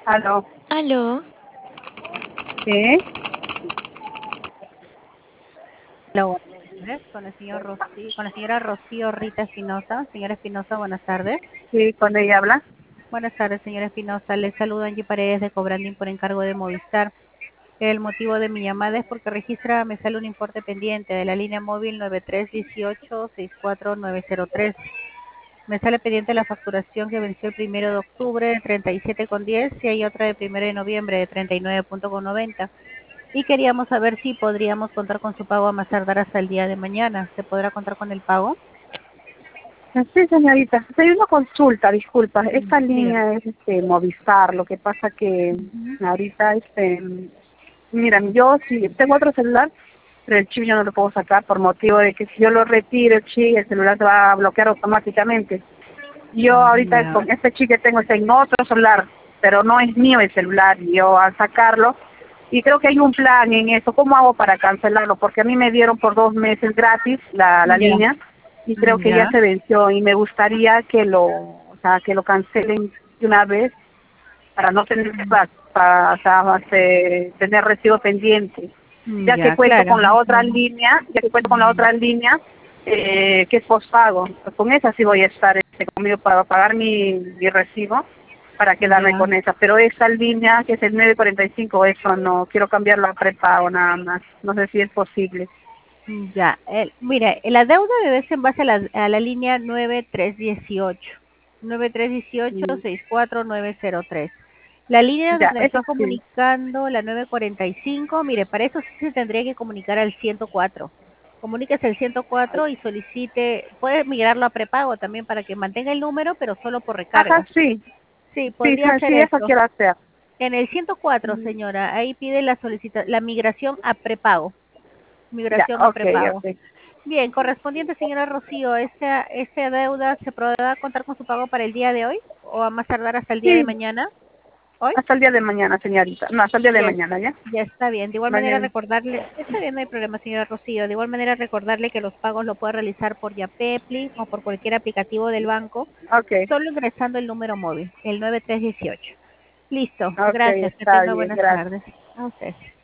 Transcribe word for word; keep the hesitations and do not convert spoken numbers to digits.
Aló. Aló. ¿Sí? Hola, buenas tardes. Con el señor Rocío, con la señora Rocío Rita Espinosa. Señora Espinosa, buenas tardes. Sí, con ella habla. Buenas tardes, señora Espinosa. Le saludo Angie Paredes de Cobrandín por encargo de Movistar. El motivo de mi llamada es porque registra, me sale un importe pendiente de la línea móvil nueve tres uno ocho seis cuatro nueve cero tres. Me sale pendiente la facturación que venció el primero de octubre de treinta y siete con diez y hay otra de primero de noviembre de treinta y nueve con noventa. Y queríamos saber si podríamos contar con su pago a más tardar hasta el día de mañana. ¿Se podrá contar con el pago? Sí, señorita. Hay una consulta, disculpa. Mm, Esta dígame. línea es este, Movistar. Lo que pasa que Ujú. ahorita, este, miren, yo sí tengo otro celular, pero el chip yo no lo puedo sacar por motivo de que si yo lo retiro el chip, el celular se va a bloquear automáticamente. Yo ahorita Ya, con este chip que tengo está en otro celular, pero no es mío el celular. Yo al sacarlo, y creo que hay un plan en eso. ¿Cómo hago para cancelarlo? Porque a mí me dieron por dos meses gratis la, la ya, línea y creo que ya ya, se venció y me gustaría que lo, o sea, que lo cancelen de una vez para no tener que pa- pa- o sea, este, tener recibo pendiente, ya que ya, cuento claro. con la otra línea, ya que cuento con la otra línea eh, que es postpago. Con esa sí voy a estar este, conmigo para pagar mi, mi recibo para quedarme Ya, con esa, pero esa línea que es el nueve cuarenta y cinco, eso no, quiero cambiarlo a prepago nada más, no sé si es posible. ya. El, mira, la deuda debe ser en base a la, a la línea nueve tres uno ocho. nueve tres uno ocho Mm, seis cuatro nueve cero tres. La línea Ya, donde me eso estoy sí. comunicando, la nueve cuarenta y cinco, mire, para eso sí se tendría que comunicar al ciento cuatro. Comuníquese al ciento cuatro y solicite, puede migrarlo a prepago también para que mantenga el número, pero solo por Ajá, recargas. sí, Sí, sí, sí, podría hacer sí, eso eso. quiero hacer. En el ciento cuatro, Mm, señora, ahí pide la solicita la migración a prepago. Ya, Migración a ok, prepago. ok. Bien, correspondiente, señora Rocío, ¿esta, esta deuda se podrá contar con su pago para el día de hoy o a más tardar hasta el día de Sí, mañana? ¿Hoy? hasta el día de mañana, señorita. No, hasta el día de Ya, mañana, ¿ya? ya está bien. De igual manera Mañana. recordarle, está bien, no hay problema, señora Rocío. De igual manera recordarle que los pagos lo puede realizar por Yapepli o por cualquier aplicativo del banco, Ok, solo ingresando el número móvil, el nueve tres uno ocho. Listo, ok, gracias, que está tenga bien, buenas gracias. tardes. A usted.